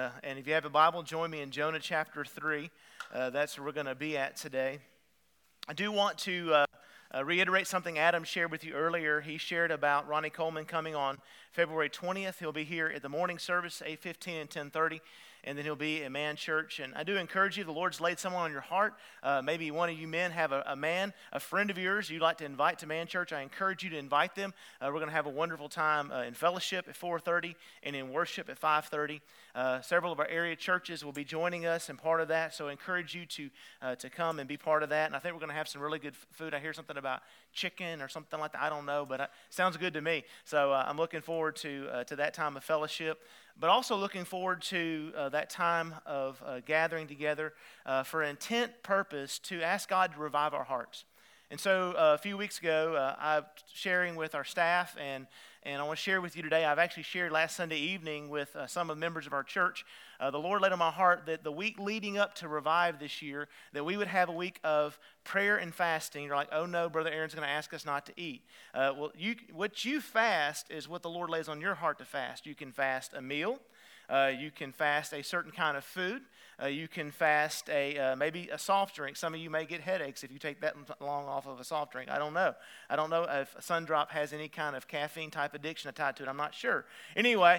And if you have a Bible, join me in Jonah chapter 3. That's where we're going to be at today. I do want to reiterate something Adam shared with you earlier. He shared about Ronnie Coleman coming on February 20th. He'll be here at the morning service, 8:15 and 10:30. And then he'll be at Man Church. And I do encourage you, the Lord's laid someone on your heart. Maybe one of you men have a friend of yours you'd like to invite to Man Church. I encourage you to invite them. We're going to have a wonderful time in fellowship at 4:30 and in worship at 5:30. Several of our area churches will be joining us and part of that. So I encourage you to come and be part of that. And I think we're going to have some really good food. I hear something about chicken or something like that. I don't know, but it sounds good to me. So I'm looking forward to that time of fellowship. But also looking forward to that time of gathering together for an intent purpose to ask God to revive our hearts. And so a few weeks ago, I'm sharing with our staff, and I want to share with you today. I've actually shared last Sunday evening with some of the members of our church. The Lord laid on my heart that the week leading up to Revive this year, that we would have a week of prayer and fasting. You're like, oh no, Brother Aaron's going to ask us not to eat. What you fast is what the Lord lays on your heart to fast. You can fast a meal. You can fast a certain kind of food. You can fast maybe a soft drink. Some of you may get headaches if you take that long off of a soft drink. I don't know. I don't know if Sundrop has any kind of caffeine type addiction tied to it. I'm not sure. Anyway,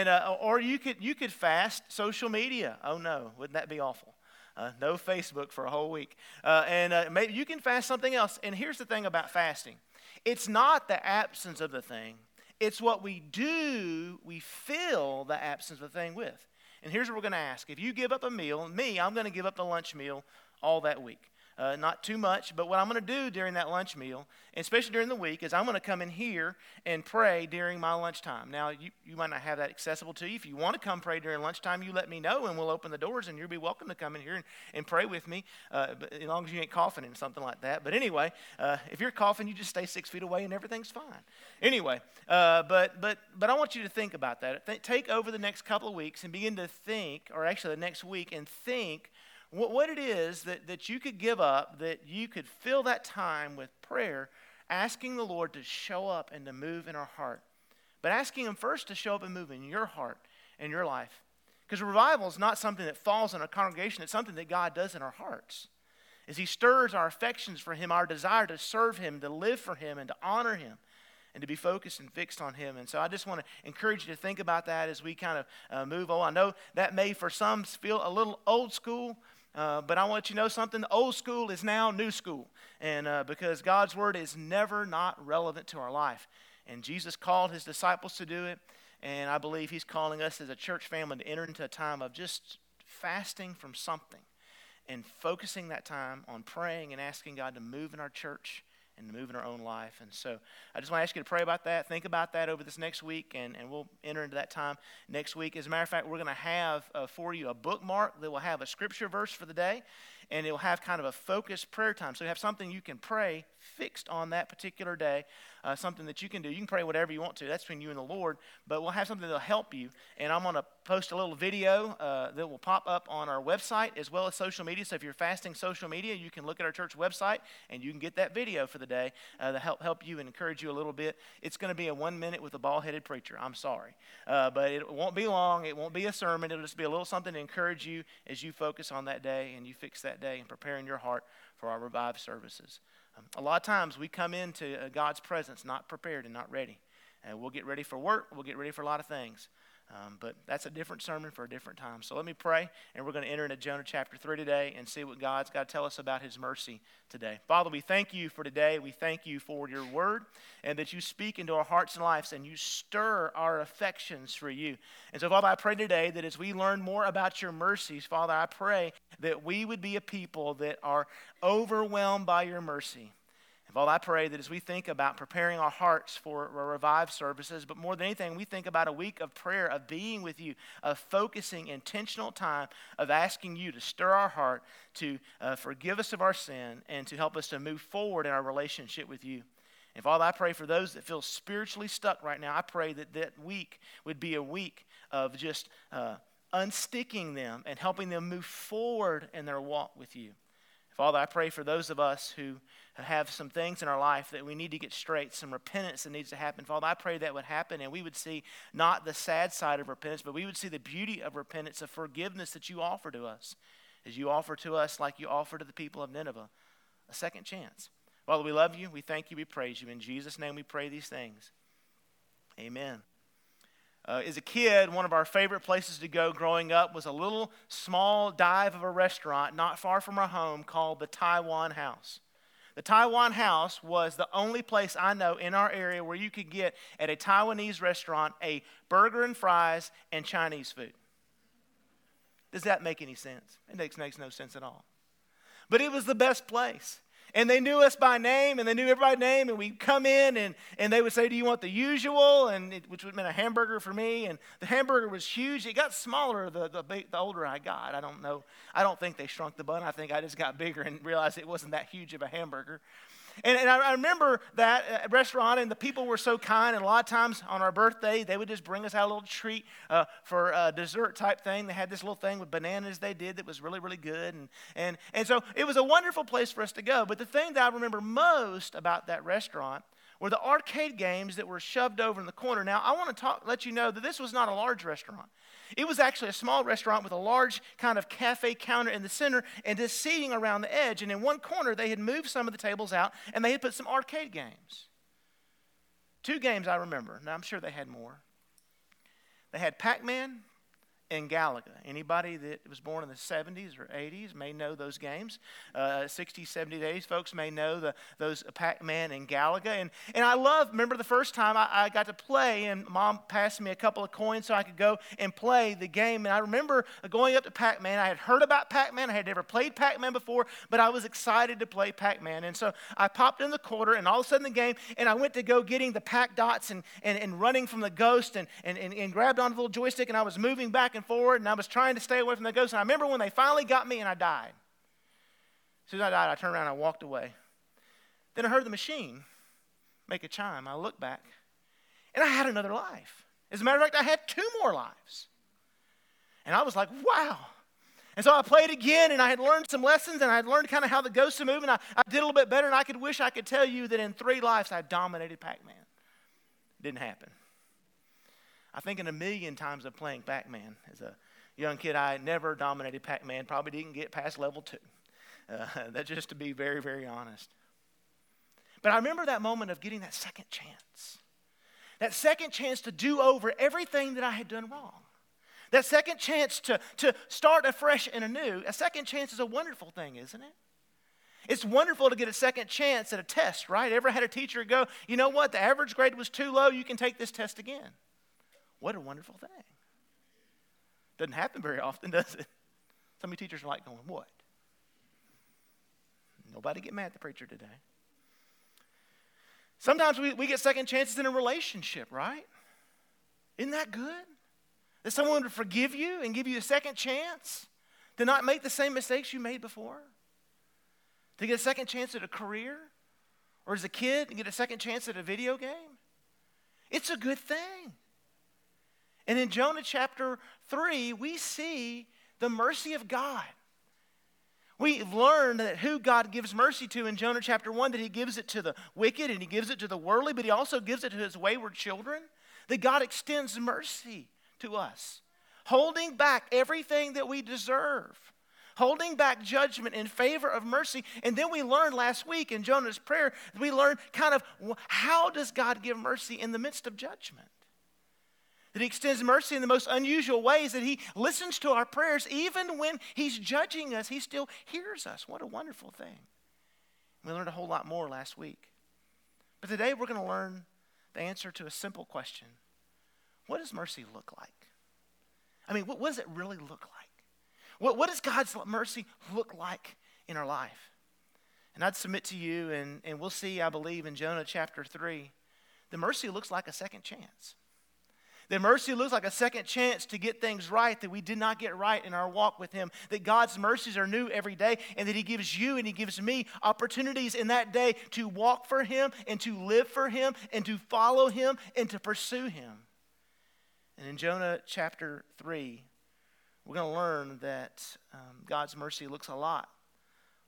or you could fast social media. Oh no, wouldn't that be awful? No Facebook for a whole week. Maybe you can fast something else. And here's the thing about fasting. It's not the absence of the thing. It's what we do, we fill the absence of the thing with. And here's what we're going to ask. If you give up a meal, I'm going to give up the lunch meal all that week. Not too much, but what I'm going to do during that lunch meal, and especially during the week, is I'm going to come in here and pray during my lunchtime. Now, you might not have that accessible to you. If you want to come pray during lunchtime, you let me know, and we'll open the doors, and you'll be welcome to come in here and pray with me, but as long as you ain't coughing and something like that. But anyway, if you're coughing, you just stay 6 feet away, and everything's fine. Anyway, but I want you to think about that. Take over the next couple of weeks and begin to think, or actually the next week, and think what it is that you could give up, that you could fill that time with prayer, asking the Lord to show up and to move in our heart. But asking Him first to show up and move in your heart and your life. Because revival is not something that falls in a congregation. It's something that God does in our hearts. As He stirs our affections for Him, our desire to serve Him, to live for Him, and to honor Him, and to be focused and fixed on Him. And so I just want to encourage you to think about that as we kind of move on. I know that may for some feel a little old school, but I want you to know something. Old school is now new school. And because God's word is never not relevant to our life. And Jesus called His disciples to do it. And I believe He's calling us as a church family to enter into a time of just fasting from something. And focusing that time on praying and asking God to move in our church and to move in our own life. And so I just want to ask you to pray about that, think about that over this next week, and we'll enter into that time next week. As a matter of fact, we're going to have for you a bookmark that will have a scripture verse for the day, and it will have kind of a focused prayer time. So you have something you can pray fixed on that particular day, something that you can do. You can pray whatever you want to. That's between you and the Lord, but we'll have something that will help you. And I'm going to post a little video that will pop up on our website as well as social media. So if you're fasting social media, you can look at our church website and you can get that video for the day to help you and encourage you a little bit. It's going to be a 1 minute with a bald-headed preacher. I'm sorry. But it won't be long. It won't be a sermon. It'll just be a little something to encourage you as you focus on that day and you fix that day and preparing your heart for our Revive services. A lot of times we come into God's presence not prepared and not ready. We'll get ready for work. We'll get ready for a lot of things. But that's a different sermon for a different time. So let me pray, and we're going to enter into Jonah chapter 3 today and see what God's got to tell us about His mercy today. Father, we thank You for today. We thank You for Your word, and that You speak into our hearts and lives, and You stir our affections for You. And so, Father, I pray today that as we learn more about Your mercies, Father, I pray that we would be a people that are overwhelmed by Your mercy. And Father, I pray that as we think about preparing our hearts for our Revive services, but more than anything, we think about a week of prayer, of being with You, of focusing intentional time, of asking You to stir our heart, to forgive us of our sin, and to help us to move forward in our relationship with You. And Father, I pray for those that feel spiritually stuck right now, I pray that that week would be a week of just unsticking them and helping them move forward in their walk with You. Father, I pray for those of us who have some things in our life that we need to get straight, some repentance that needs to happen. Father, I pray that would happen and we would see not the sad side of repentance, but we would see the beauty of repentance, of forgiveness that you offer to us, as you offer to us like you offer to the people of Nineveh, a second chance. Father, we love you, we thank you, we praise you. In Jesus' name we pray these things. Amen. As a kid, one of our favorite places to go growing up was a little small dive of a restaurant not far from our home called the Taiwan House. The Taiwan House was the only place I know in our area where you could get at a Taiwanese restaurant a burger and fries and Chinese food. Does that make any sense? It makes no sense at all. But it was the best place. And they knew us by name, and they knew everybody's name, and we'd come in, and they would say, do you want the usual? Which would mean a hamburger for me, and the hamburger was huge. It got smaller the older I got. I don't know. I don't think they shrunk the bun. I think I just got bigger and realized it wasn't that huge of a hamburger. And I remember that restaurant, and the people were so kind, and a lot of times on our birthday, they would just bring us out a little treat for a dessert type thing. They had this little thing with bananas they did that was really, really good. And so it was a wonderful place for us to go. But the thing that I remember most about that restaurant were the arcade games that were shoved over in the corner. Now, I want to let you know that this was not a large restaurant. It was actually a small restaurant with a large kind of cafe counter in the center and just seating around the edge. And in one corner, they had moved some of the tables out, and they had put some arcade games. 2 games I remember. Now, I'm sure they had more. They had Pac-Man and Galaga. Anybody that was born in the 70s or 80s may know those games. 60s, 70s, 80s folks may know those Pac-Man and Galaga. And I remember the first time I got to play, and Mom passed me a couple of coins so I could go and play the game. And I remember going up to Pac-Man. I had heard about Pac-Man. I had never played Pac-Man before, but I was excited to play Pac-Man. And so I popped in the quarter, and all of a sudden the game, and I went to go getting the Pac dots and running from the ghost and grabbed onto the little joystick, and I was moving back and forward, and I was trying to stay away from the ghost. And I remember when they finally got me and I died. As soon as I died, I turned around and I walked away. Then I heard the machine make a chime. I looked back, and I had another life. As a matter of fact, I had 2 more lives. And I was like, wow. And so I played again, and I had learned some lessons, and I had learned kind of how the ghosts move, and I did a little bit better, and I could wish I could tell you that in 3 lives I dominated Pac-Man. It didn't happen. I think in a million times of playing Pac-Man as a young kid, I never dominated Pac-Man, probably didn't get past level 2. That's just to be very, very honest. But I remember that moment of getting that second chance. That second chance to do over everything that I had done wrong. That second chance to start afresh and anew. A second chance is a wonderful thing, isn't it? It's wonderful to get a second chance at a test, right? Ever had a teacher go, you know what, the average grade was too low, you can take this test again. What a wonderful thing. Doesn't happen very often, does it? Some of you teachers are like going, what? Nobody get mad at the preacher today. Sometimes we get second chances in a relationship, right? Isn't that good? That someone would forgive you and give you a second chance to not make the same mistakes you made before? To get a second chance at a career? Or as a kid, and get a second chance at a video game? It's a good thing. And in Jonah chapter 3, we see the mercy of God. We've learned that who God gives mercy to in Jonah chapter 1, that he gives it to the wicked and he gives it to the worldly, but he also gives it to his wayward children. That God extends mercy to us, holding back everything that we deserve, holding back judgment in favor of mercy. And then we learned last week in Jonah's prayer, we learned kind of how does God give mercy in the midst of judgment? That he extends mercy in the most unusual ways, that he listens to our prayers. Even when he's judging us, he still hears us. What a wonderful thing. We learned a whole lot more last week. But today we're going to learn the answer to a simple question. What does mercy look like? I mean, what does it really look like? What does God's mercy look like in our life? And I'd submit to you, and we'll see, I believe, in Jonah chapter 3, the mercy looks like a second chance. That mercy looks like a second chance to get things right that we did not get right in our walk with him. That God's mercies are new every day, and that he gives you and he gives me opportunities in that day to walk for him and to live for him and to follow him and to pursue him. And in Jonah chapter 3, we're going to learn that God's mercy looks a lot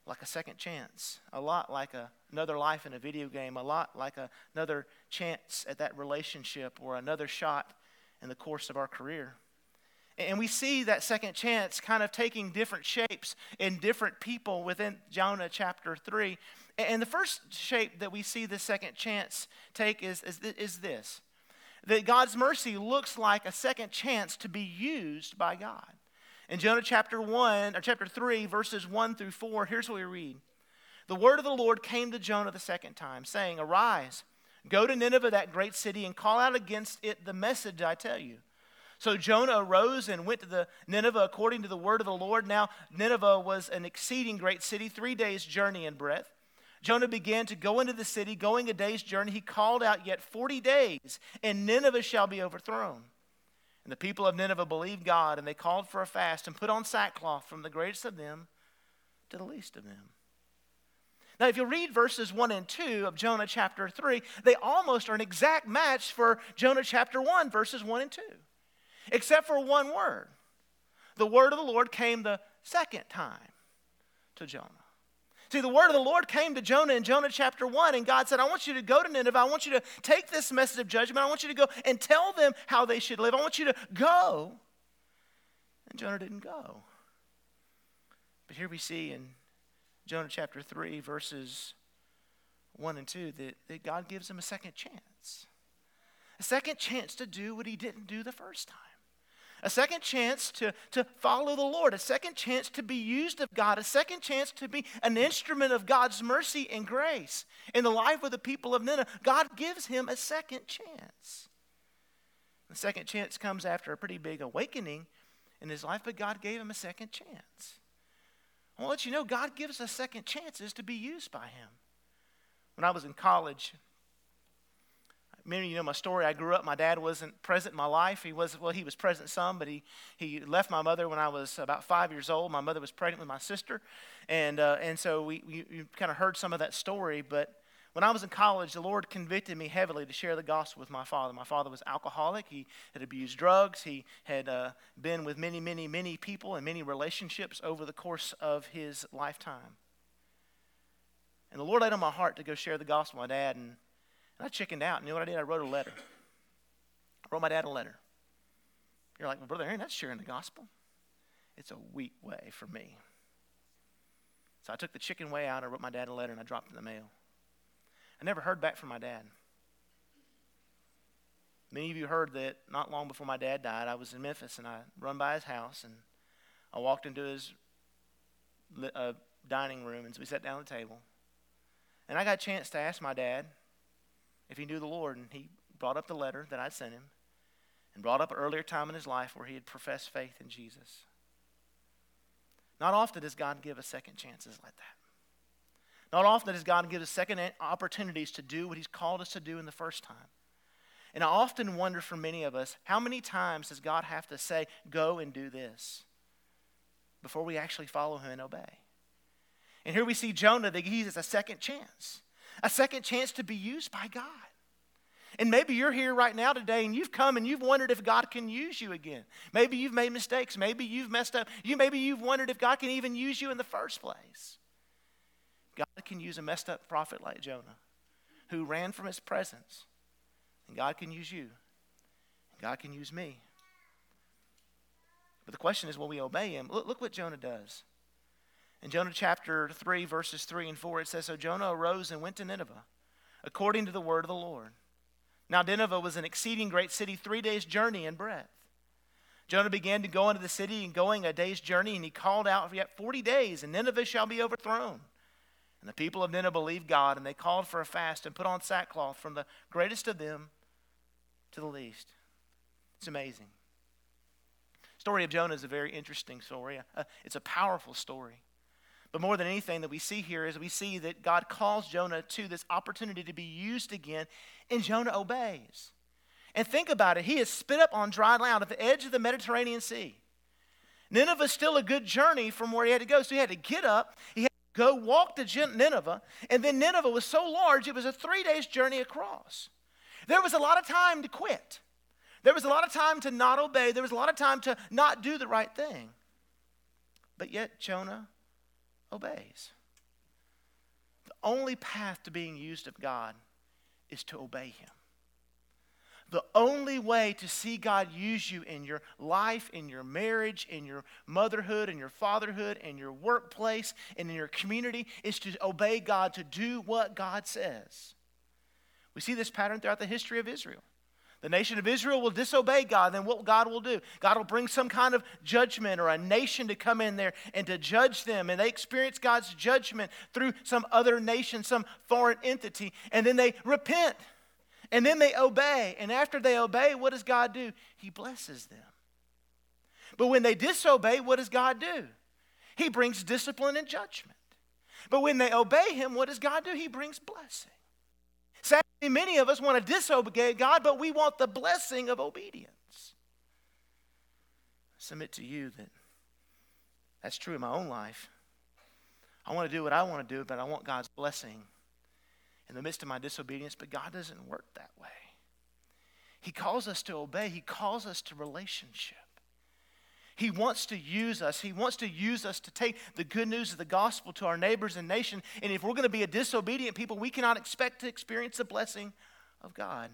like a second chance, a lot like another life in a video game, a lot like another chance at that relationship or another shot in the course of our career. And we see that second chance kind of taking different shapes in different people within Jonah chapter 3. And the first shape that we see this second chance take is this: that God's mercy looks like a second chance to be used by God. In Jonah chapter 3, verses 1 through 4, here's what we read. The word of the Lord came to Jonah the second time, saying, "Arise, go to Nineveh, that great city, and call out against it the message I tell you." So Jonah arose and went to the Nineveh according to the word of the Lord. Now Nineveh was an exceeding great city, 3 days' journey in breadth. Jonah began to go into the city, going a day's journey. He called out, "Yet 40 days, and Nineveh shall be overthrown." And the people of Nineveh believed God, and they called for a fast and put on sackcloth from the greatest of them to the least of them. Now, if you read verses 1 and 2 of Jonah chapter 3, they almost are an exact match for Jonah chapter 1, verses 1 and 2. Except for one word. The word of the Lord came the second time to Jonah. See, the word of the Lord came to Jonah in Jonah chapter 1, and God said, "I want you to go to Nineveh. I want you to take this message of judgment. I want you to go and tell them how they should live. I want you to go." And Jonah didn't go. But here we see in Jonah chapter 3, verses 1 and 2, that God gives him a second chance. A second chance to do what he didn't do the first time. A second chance to follow the Lord. A second chance to be used of God. A second chance to be an instrument of God's mercy and grace in the life of the people of Nineveh. God gives him a second chance. The second chance comes after a pretty big awakening in his life, but God gave him a second chance. I want to let you know, God gives us second chances to be used by him. When I was in college, many of you know my story. I grew up, my dad wasn't present in my life. He was present some, but he left my mother when I was about 5 years old. My mother was pregnant with my sister, and so you kind of heard some of that story. But when I was in college, the Lord convicted me heavily to share the gospel with my father. My father was alcoholic. He had abused drugs. He had been with many, many, many people and many relationships over the course of his lifetime. And the Lord laid on my heart to go share the gospel with my dad, and I chickened out. And you know what I did? I wrote a letter. I wrote my dad a letter. You're like, "Well, Brother Aaron, that's sharing the gospel." It's a weak way for me. So I took the chicken way out. I wrote my dad a letter, and I dropped it in the mail. I never heard back from my dad. Many of you heard that not long before my dad died, I was in Memphis, and I run by his house, and I walked into his dining room, and so we sat down at the table. And I got a chance to ask my dad if he knew the Lord, and he brought up the letter that I'd sent him and brought up an earlier time in his life where he had professed faith in Jesus. Not often does God give us second chances like that. Not often does God give us second opportunities to do what he's called us to do in the first time. And I often wonder for many of us, how many times does God have to say, "Go and do this," before we actually follow him and obey? And here we see Jonah, that he has a second chance to be used by God. And maybe you're here right now today, and you've come and you've wondered if God can use you again. Maybe you've made mistakes. Maybe you've messed up. Maybe you've wondered if God can even use you in the first place. God can use a messed up prophet like Jonah, who ran from his presence. And God can use you. And God can use me. But the question is, will we obey him? Look what Jonah does. In Jonah chapter 3, verses 3 and 4, it says, "So Jonah arose and went to Nineveh, according to the word of the Lord. Now Nineveh was an exceeding great city, 3 days' journey in breadth. Jonah began to go into the city, and going a day's journey, and he called out, 'Yet 40 days, and Nineveh shall be overthrown.' And the people of Nineveh believed God, and they called for a fast and put on sackcloth from the greatest of them to the least." It's amazing. The story of Jonah is a very interesting story. It's a powerful story. But more than anything that we see here is we see that God calls Jonah to this opportunity to be used again, and Jonah obeys. And think about it. He is spit up on dry land at the edge of the Mediterranean Sea. Nineveh is still a good journey from where he had to go. So he had to get up, he had to go walk to Nineveh, and then Nineveh was so large it was a 3 days journey across. There was a lot of time to quit. There was a lot of time to not obey. There was a lot of time to not do the right thing. But yet Jonah obeys. only path to being used of God is to obey him. The only way to see God use you in your life, in your marriage, in your motherhood, in your fatherhood, in your workplace, and in your community is to obey God, to do what God says. We see this pattern throughout the history of Israel. The nation of Israel will disobey God, then what God will do? God will bring some kind of judgment or a nation to come in there and to judge them. And they experience God's judgment through some other nation, some foreign entity. And then they repent. And then they obey. And after they obey, what does God do? He blesses them. But when they disobey, what does God do? He brings discipline and judgment. But when they obey him, what does God do? He brings blessing. Sadly, many of us want to disobey God, but we want the blessing of obedience. I submit to you that that's true in my own life. I want to do what I want to do, but I want God's blessing in the midst of my disobedience, but God doesn't work that way. He calls us to obey. He calls us to relationship. He wants to use us. He wants to use us to take the good news of the gospel to our neighbors and nation. And if we're going to be a disobedient people, we cannot expect to experience the blessing of God.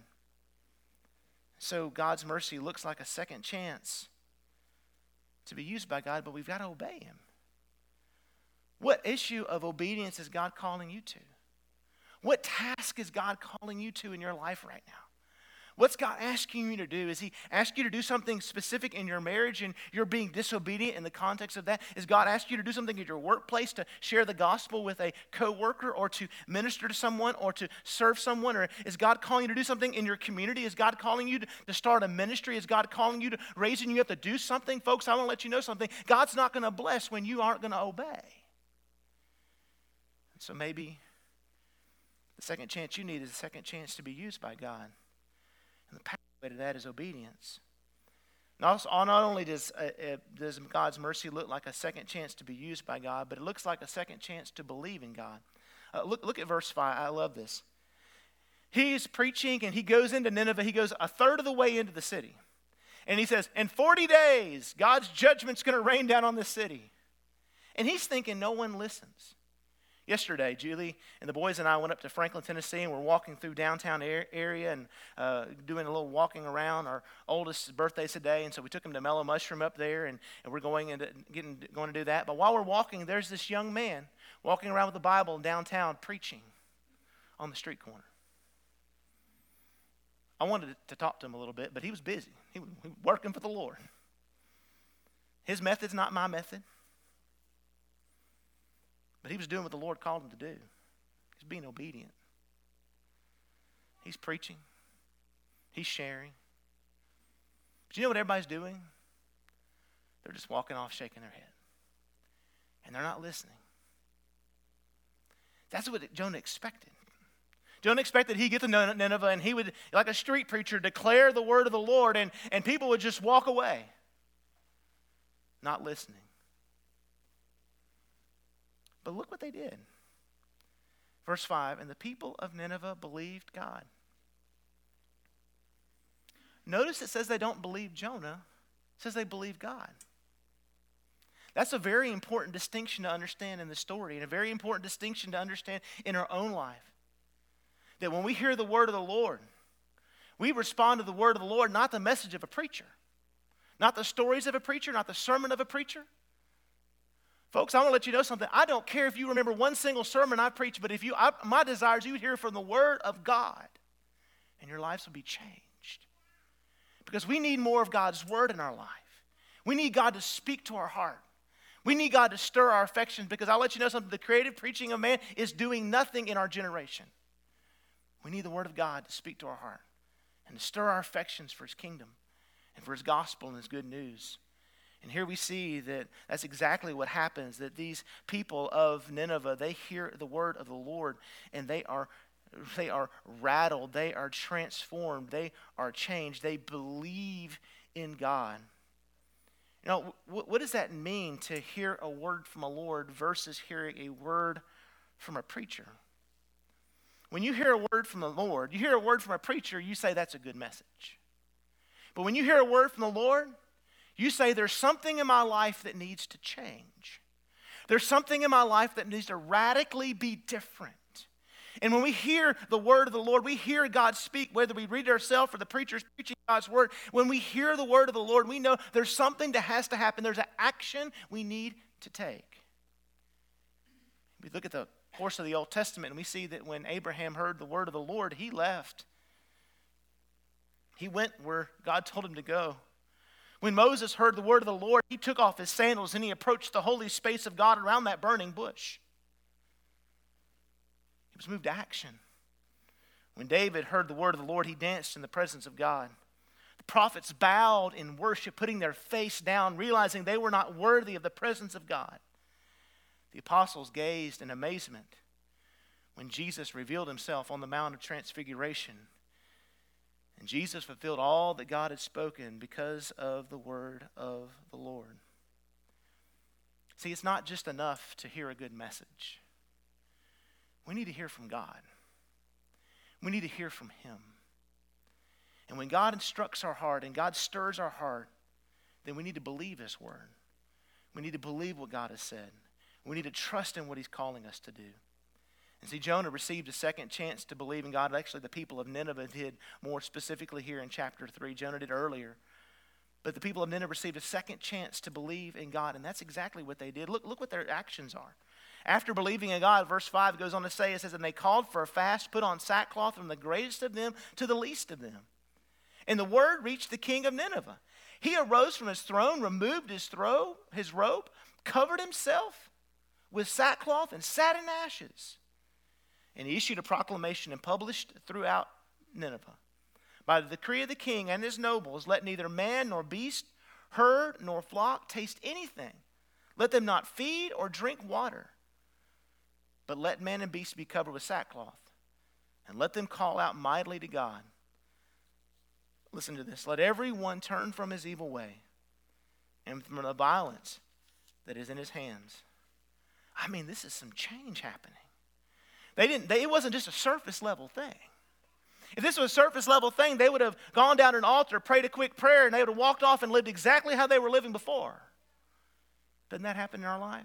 So God's mercy looks like a second chance to be used by God, but we've got to obey him. What issue of obedience is God calling you to? What task is God calling you to in your life right now? What's God asking you to do? Is he asking you to do something specific in your marriage and you're being disobedient in the context of that? Is God asking you to do something in your workplace, to share the gospel with a coworker, or to minister to someone, or to serve someone? Or is God calling you to do something in your community? Is God calling you to start a ministry? Is God calling you to raising you up to do something? Folks, I want to let you know something. God's not going to bless when you aren't going to obey. So maybe the second chance you need is a second chance to be used by God. And the pathway to that is obedience. Not only does God's mercy look like a second chance to be used by God, but it looks like a second chance to believe in God. Look at verse 5. I love this. He's preaching and he goes into Nineveh. He goes a third of the way into the city. And he says, in 40 days, God's judgment's going to rain down on this city. And he's thinking no one listens. Yesterday, Julie and the boys and I went up to Franklin, Tennessee, and we're walking through downtown area and doing a little walking around. Our oldest's birthday's today, and so we took him to Mellow Mushroom up there, and we're going to do that. But while we're walking, there's this young man walking around with the Bible downtown preaching on the street corner. I wanted to talk to him a little bit, but he was busy. He was working for the Lord. His method's not my method. But he was doing what the Lord called him to do. He's being obedient. He's preaching. He's sharing. But you know what everybody's doing? They're just walking off shaking their head. And they're not listening. That's what Jonah expected. Jonah expected he'd get to Nineveh and he would, like a street preacher, declare the word of the Lord and people would just walk away. Not listening. But look what they did. Verse 5, and the people of Nineveh believed God. Notice it says they don't believe Jonah. It says they believe God. That's a very important distinction to understand in the story, and a very important distinction to understand in our own life. That when we hear the word of the Lord, we respond to the word of the Lord, not the message of a preacher. Not the stories of a preacher, not the sermon of a preacher. Folks, I want to let you know something. I don't care if you remember one single sermon I preached, but my desire is you would hear from the Word of God, and your lives will be changed. Because we need more of God's Word in our life. We need God to speak to our heart. We need God to stir our affections, because I'll let you know something. The creative preaching of man is doing nothing in our generation. We need the Word of God to speak to our heart and to stir our affections for His kingdom and for His gospel and His good news. And here we see that that's exactly what happens, that these people of Nineveh, they hear the word of the Lord and they are rattled, they are transformed, they are changed, they believe in God. You know, what does that mean to hear a word from the Lord versus hearing a word from a preacher? When you hear a word from the Lord, you hear a word from a preacher, you say that's a good message. But when you hear a word from the Lord, you say, there's something in my life that needs to change. There's something in my life that needs to radically be different. And when we hear the word of the Lord, we hear God speak, whether we read it ourselves or the preacher's preaching God's word. When we hear the word of the Lord, we know there's something that has to happen. There's an action we need to take. We look at the course of the Old Testament and we see that when Abraham heard the word of the Lord, he left. He went where God told him to go. When Moses heard the word of the Lord, he took off his sandals and he approached the holy space of God around that burning bush. He was moved to action. When David heard the word of the Lord, he danced in the presence of God. The prophets bowed in worship, putting their face down, realizing they were not worthy of the presence of God. The apostles gazed in amazement when Jesus revealed himself on the Mount of Transfiguration. And Jesus fulfilled all that God had spoken because of the word of the Lord. See, it's not just enough to hear a good message. We need to hear from God. We need to hear from Him. And when God instructs our heart and God stirs our heart, then we need to believe His word. We need to believe what God has said. We need to trust in what He's calling us to do. And see, Jonah received a second chance to believe in God. Actually, the people of Nineveh did, more specifically here in chapter 3. Jonah did earlier. But the people of Nineveh received a second chance to believe in God, and that's exactly what they did. Look what their actions are. After believing in God, verse 5 goes on to say, it says, and they called for a fast, put on sackcloth from the greatest of them to the least of them. And the word reached the king of Nineveh. He arose from his throne, removed his robe, covered himself with sackcloth, and sat in ashes. And he issued a proclamation and published throughout Nineveh. By the decree of the king and his nobles, let neither man nor beast, herd nor flock taste anything. Let them not feed or drink water. But let man and beast be covered with sackcloth. And let them call out mightily to God. Listen to this. Let everyone turn from his evil way and from the violence that is in his hands. I mean, this is some change happening. It wasn't just a surface level thing. If this was a surface level thing, they would have gone down to an altar, prayed a quick prayer, and they would have walked off and lived exactly how they were living before. Doesn't that happen in our life?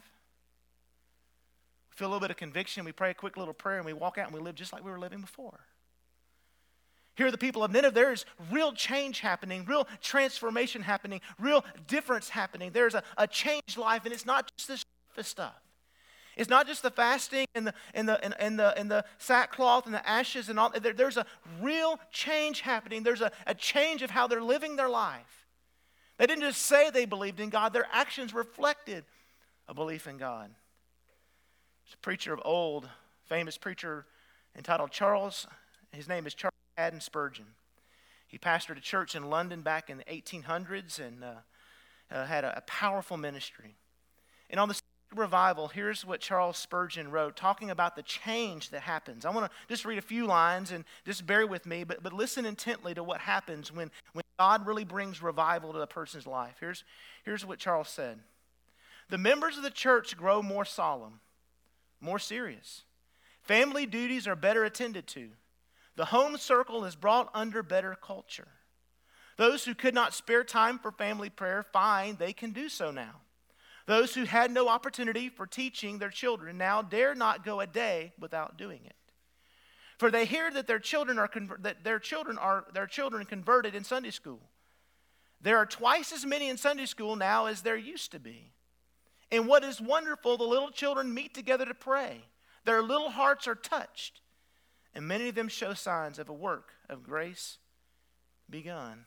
We feel a little bit of conviction, we pray a quick little prayer, and we walk out and we live just like we were living before. Here are the people of Nineveh. There's real change happening, real transformation happening, real difference happening. There's a changed life, and it's not just this surface stuff. It's not just the fasting and the sackcloth and the ashes and all. There's a real change happening. There's a change of how they're living their life. They didn't just say they believed in God. Their actions reflected a belief in God. There's a preacher of old, famous preacher entitled Charles. His name is Charles Haddon Spurgeon. He pastored a church in London back in the 1800s and had a powerful ministry. And on the revival, here's what Charles Spurgeon wrote, talking about the change that happens. I want to just read a few lines and just bear with me, but listen intently to what happens when God really brings revival to a person's life. Here's what Charles said. The members of the church grow more solemn, more serious. Family duties are better attended to. The home circle is brought under better culture. Those who could not spare time for family prayer find they can do so now. Those who had no opportunity for teaching their children now dare not go a day without doing it. For they hear that their children are converted in Sunday school. There are twice as many in Sunday school now as there used to be. And what is wonderful, the little children meet together to pray. Their little hearts are touched, and many of them show signs of a work of grace begun.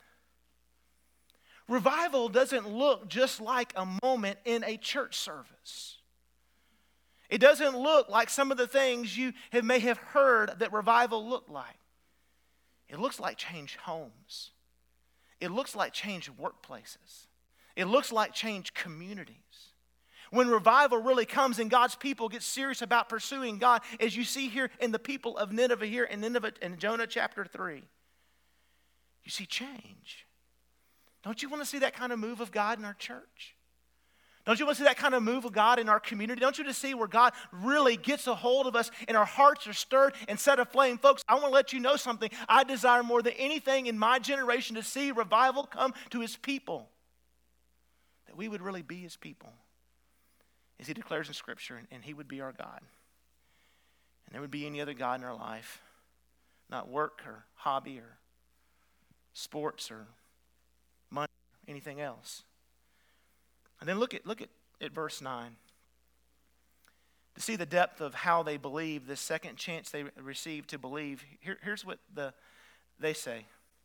Revival doesn't look just like a moment in a church service. It doesn't look like some of the things you may have heard that revival looked like. It looks like changed homes. It looks like changed workplaces. It looks like changed communities. When revival really comes and God's people get serious about pursuing God, as you see here in the people of Nineveh here in Jonah chapter 3, you see change. Don't you want to see that kind of move of God in our church? Don't you want to see that kind of move of God in our community? Don't you want to see where God really gets a hold of us and our hearts are stirred and set aflame? Folks, I want to let you know something. I desire more than anything in my generation to see revival come to His people. That we would really be His people, as He declares in Scripture, and He would be our God. and there would be any other God in our life, not work or hobby or sports or money or anything else. And then look at verse 9. To see the depth of how they believe, this second chance they received to believe, here's what they say.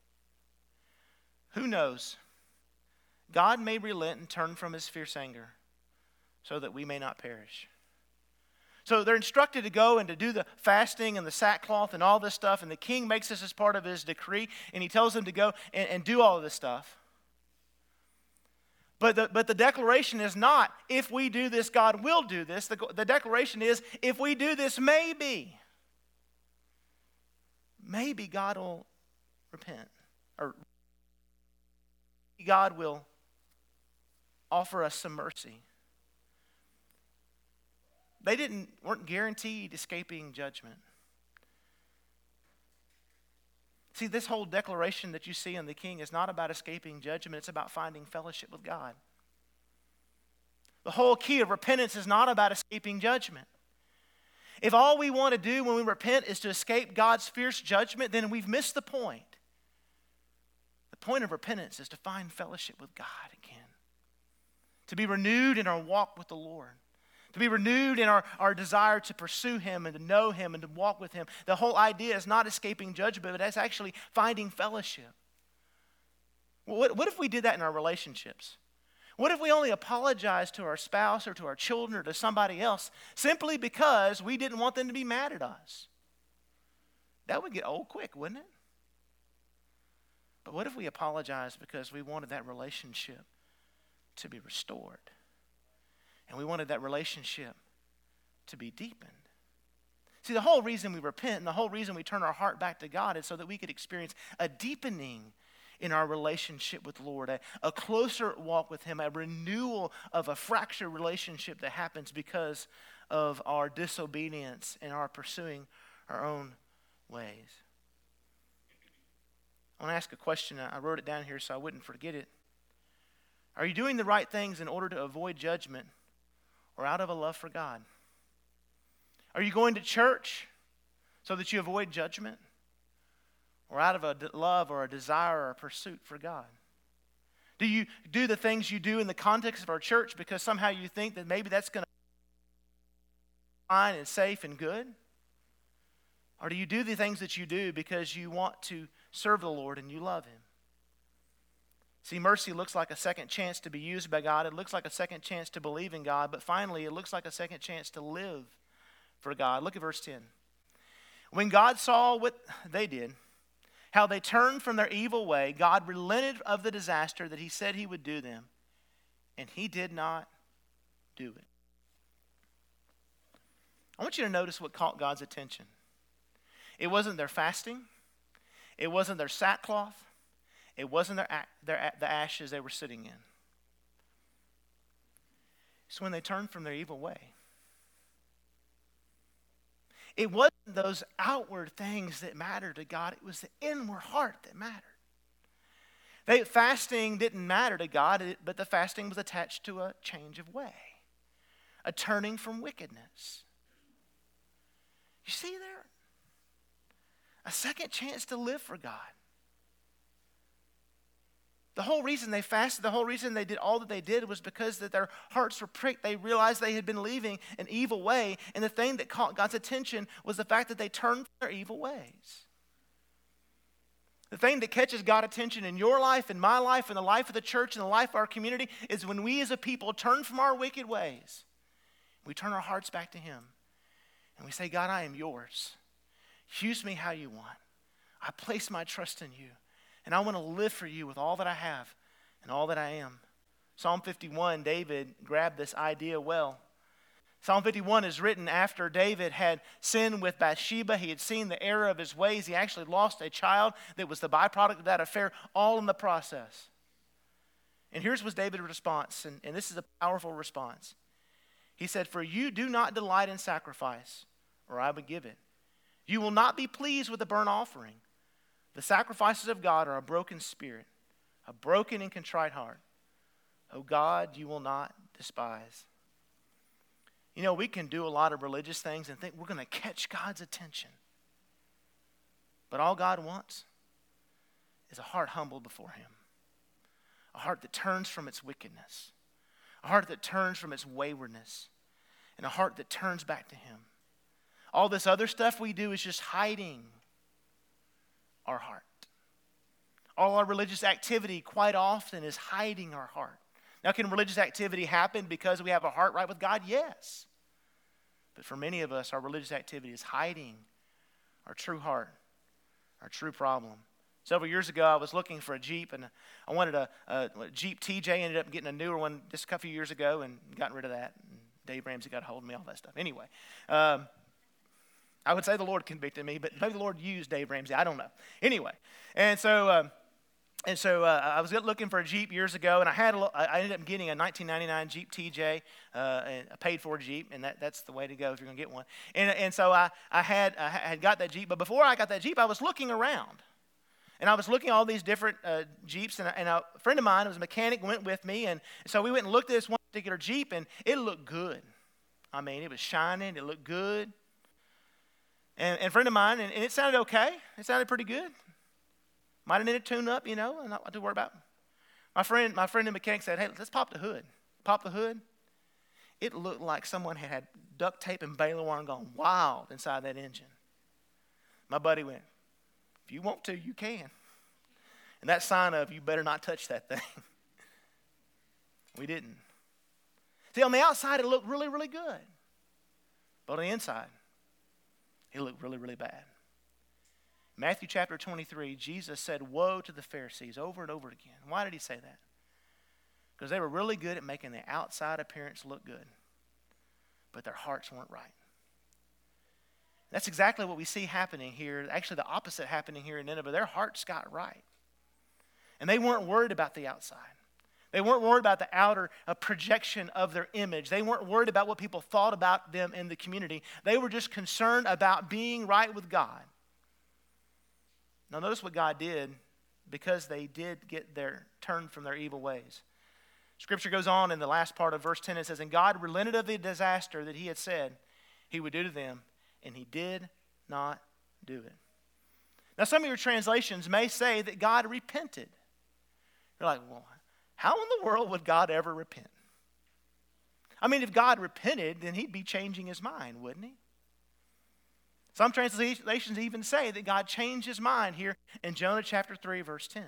Who knows? God may relent and turn from his fierce anger so that we may not perish. So they're instructed to go and to do the fasting and the sackcloth and all this stuff, and the king makes this as part of his decree, and he tells them to go and do all of this stuff. But the declaration is not, if we do this, God will do this. The declaration is, if we do this, maybe God will repent. Or God will offer us some mercy. They weren't guaranteed escaping judgment. See, this whole declaration that you see in the king is not about escaping judgment. It's about finding fellowship with God. The whole key of repentance is not about escaping judgment. If all we want to do when we repent is to escape God's fierce judgment, then we've missed the point. The point of repentance is to find fellowship with God again. To be renewed in our walk with the Lord. To be renewed in our desire to pursue him and to know him and to walk with him. The whole idea is not escaping judgment, but it's actually finding fellowship. What if we did that in our relationships? What if we only apologized to our spouse or to our children or to somebody else simply because we didn't want them to be mad at us? That would get old quick, wouldn't it? But what if we apologized because we wanted that relationship to be restored? And we wanted that relationship to be deepened. See, the whole reason we repent and the whole reason we turn our heart back to God is so that we could experience a deepening in our relationship with the Lord, a closer walk with him, a renewal of a fractured relationship that happens because of our disobedience and our pursuing our own ways. I want to ask a question. I wrote it down here so I wouldn't forget it. Are you doing the right things in order to avoid judgment or out of a love for God? Are you going to church so that you avoid judgment or out of a love or a desire or a pursuit for God? Do you do the things you do in the context of our church because somehow you think that maybe that's going to be fine and safe and good? Or do you do the things that you do because you want to serve the Lord and you love him? See, mercy looks like a second chance to be used by God. It looks like a second chance to believe in God. But finally, it looks like a second chance to live for God. Look at verse 10. When God saw what they did, how they turned from their evil way, God relented of the disaster that he said he would do them. And he did not do it. I want you to notice what caught God's attention. It wasn't their fasting. It wasn't their sackcloth. It wasn't the ashes they were sitting in. It's when they turned from their evil way. It wasn't those outward things that mattered to God. It was the inward heart that mattered. Fasting didn't matter to God, but the fasting was attached to a change of way. A turning from wickedness. You see there? A second chance to live for God. The whole reason they fasted, the whole reason they did all that they did was because that their hearts were pricked. They realized they had been leaving an evil way. And the thing that caught God's attention was the fact that they turned from their evil ways. The thing that catches God's attention in your life, in my life, in the life of the church, in the life of our community is when we as a people turn from our wicked ways. We turn our hearts back to him. And we say, God, I am yours. Use me how you want. I place my trust in you. And I want to live for you with all that I have and all that I am. Psalm 51, David grabbed this idea well. Psalm 51 is written after David had sinned with Bathsheba. He had seen the error of his ways. He actually lost a child that was the byproduct of that affair, all in the process. And here's was David's response, and this is a powerful response. He said, "For you do not delight in sacrifice, or I would give it. You will not be pleased with a burnt offering. The sacrifices of God are a broken spirit, a broken and contrite heart. O God, you will not despise." You know, we can do a lot of religious things and think we're going to catch God's attention. But all God wants is a heart humbled before him. A heart that turns from its wickedness. A heart that turns from its waywardness. And a heart that turns back to him. All this other stuff we do is just hiding our heart. All our religious activity quite often is hiding our heart. Now, can religious activity happen because we have a heart right with God? Yes. But for many of us, our religious activity is hiding our true heart, our true problem. Several years ago, I was looking for a Jeep, and I wanted a Jeep TJ. Ended up getting a newer one just a couple of years ago and gotten rid of that. And Dave Ramsey got a hold of me, all that stuff. Anyway, I would say the Lord convicted me, but maybe the Lord used Dave Ramsey. I don't know. Anyway, and so I was looking for a Jeep years ago, and I ended up getting a 1999 Jeep TJ, a paid-for Jeep, and that's the way to go if you're going to get one. And so I had got that Jeep, but before I got that Jeep, I was looking around. And I was looking at all these different Jeeps, and a friend of mine who was a mechanic went with me, and so we went and looked at this one particular Jeep, and it looked good. I mean, it was shining, it looked good. And a friend of mine, and it sounded okay. It sounded pretty good. Might have needed a tune-up, and not what to worry about. My friend the mechanic said, hey, let's pop the hood. Pop the hood. It looked like someone had duct tape and baling wire and gone wild inside that engine. My buddy went, if you want to, you can. And that sign of, you better not touch that thing. We didn't. See, on the outside, it looked really, really good. But on the inside, it looked really, really bad. Matthew chapter 23, Jesus said, woe to the Pharisees over and over again. Why did he say that? Because they were really good at making the outside appearance look good. But their hearts weren't right. That's exactly what we see happening here. Actually, the opposite happening here in Nineveh. Their hearts got right. And they weren't worried about the outside. They weren't worried about the outer projection of their image. They weren't worried about what people thought about them in the community. They were just concerned about being right with God. Now notice what God did because they did get their turn from their evil ways. Scripture goes on in the last part of verse 10. It says, and God relented of the disaster that he had said he would do to them, and he did not do it. Now some of your translations may say that God repented. You're like, well, how in the world would God ever repent? I mean, if God repented, then he'd be changing his mind, wouldn't he? Some translations even say that God changed his mind here in Jonah chapter 3, verse 10.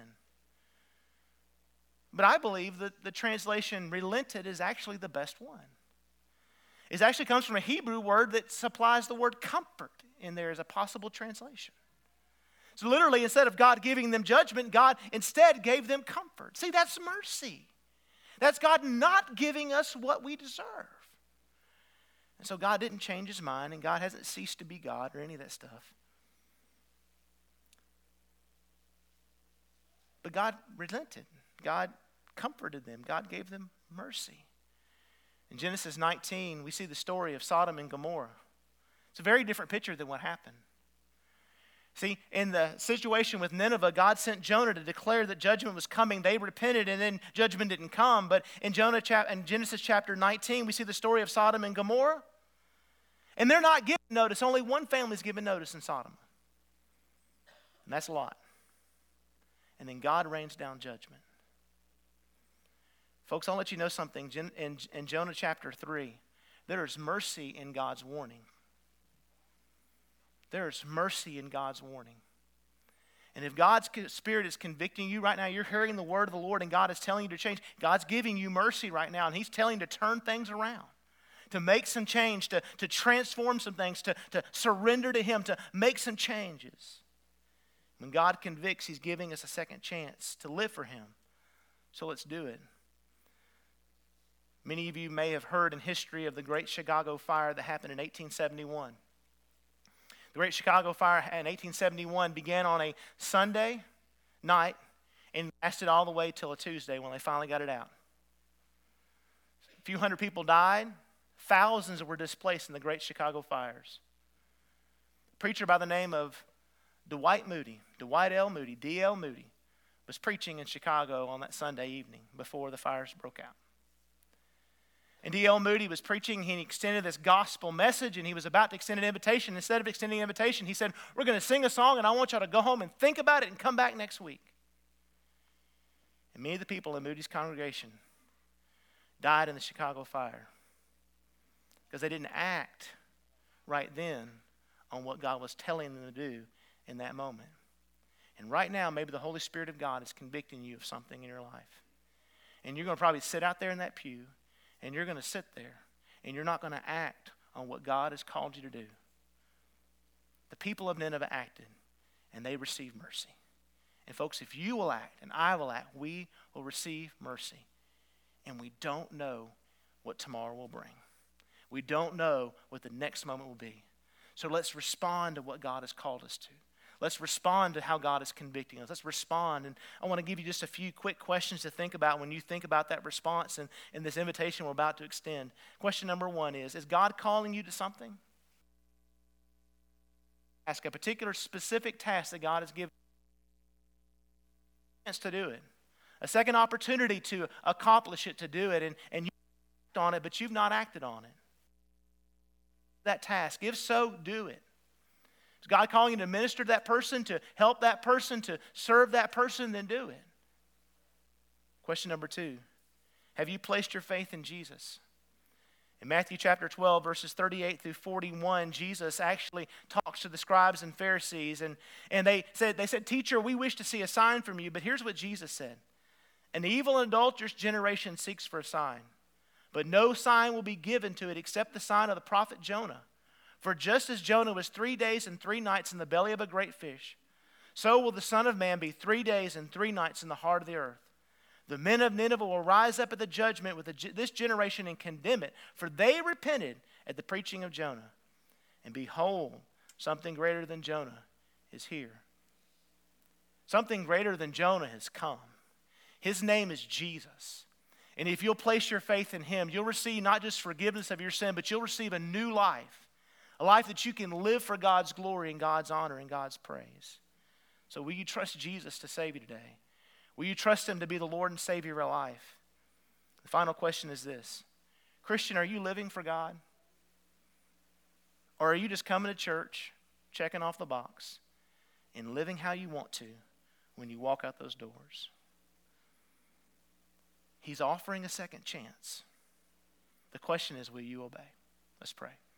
But I believe that the translation relented is actually the best one. It actually comes from a Hebrew word that supplies the word comfort in there as a possible translation. So literally, instead of God giving them judgment, God instead gave them comfort. See, that's mercy. That's God not giving us what we deserve. And so God didn't change his mind, and God hasn't ceased to be God or any of that stuff. But God relented. God comforted them. God gave them mercy. In Genesis 19, we see the story of Sodom and Gomorrah. It's a very different picture than what happened. See, in the situation with Nineveh, God sent Jonah to declare that judgment was coming. They repented, and then judgment didn't come. But in Genesis chapter 19, we see the story of Sodom and Gomorrah. And they're not given notice. Only one family is given notice in Sodom. And that's Lot. And then God rains down judgment. Folks, I'll let you know something. In Jonah chapter 3, there is mercy in God's warning. There is mercy in God's warning. And if God's Spirit is convicting you right now, you're hearing the word of the Lord and God is telling you to change, God's giving you mercy right now, and he's telling you to turn things around, to make some change, to transform some things, to surrender to him, to make some changes. When God convicts, he's giving us a second chance to live for him. So let's do it. Many of you may have heard in history of the Great Chicago Fire that happened in 1871. The Great Chicago Fire in 1871 began on a Sunday night and lasted all the way till a Tuesday when they finally got it out. A few hundred people died. Thousands were displaced in the Great Chicago Fires. A preacher by the name of Dwight L. Moody, D.L. Moody, was preaching in Chicago on that Sunday evening before the fires broke out. And D.L. Moody was preaching, he extended this gospel message, and he was about to extend an invitation. Instead of extending an invitation, he said, we're going to sing a song, and I want y'all to go home and think about it and come back next week. And many of the people in Moody's congregation died in the Chicago fire because they didn't act right then on what God was telling them to do in that moment. And right now, maybe the Holy Spirit of God is convicting you of something in your life. And you're going to probably sit out there in that pew, and you're going to sit there, and you're not going to act on what God has called you to do. The people of Nineveh acted, and they received mercy. And folks, if you will act, and I will act, we will receive mercy. And we don't know what tomorrow will bring. We don't know what the next moment will be. So let's respond to what God has called us to. Let's respond to how God is convicting us. Let's respond. And I want to give you just a few quick questions to think about when you think about that response and this invitation we're about to extend. Question number one is God calling you to something? Ask a particular specific task that God has given you to do it. A second opportunity to accomplish it, to do it, and you act on it, but you've not acted on it. That task. If so, do it. Is God calling you to minister to that person, to help that person, to serve that person? Then do it. Question number two. Have you placed your faith in Jesus? In Matthew chapter 12, verses 38 through 41, Jesus actually talks to the scribes and Pharisees. And they said, Teacher, we wish to see a sign from you. But here's what Jesus said. An evil and adulterous generation seeks for a sign. But no sign will be given to it except the sign of the prophet Jonah. For just as Jonah was 3 days and 3 nights in the belly of a great fish, so will the Son of Man be 3 days and 3 nights in the heart of the earth. The men of Nineveh will rise up at the judgment with this generation and condemn it, for they repented at the preaching of Jonah. And behold, something greater than Jonah is here. Something greater than Jonah has come. His name is Jesus. And if you'll place your faith in him, you'll receive not just forgiveness of your sin, but you'll receive a new life. A life that you can live for God's glory and God's honor and God's praise. So will you trust Jesus to save you today? Will you trust him to be the Lord and Savior of your life? The final question is this. Christian, are you living for God? Or are you just coming to church, checking off the box, and living how you want to when you walk out those doors? He's offering a second chance. The question is, will you obey? Let's pray.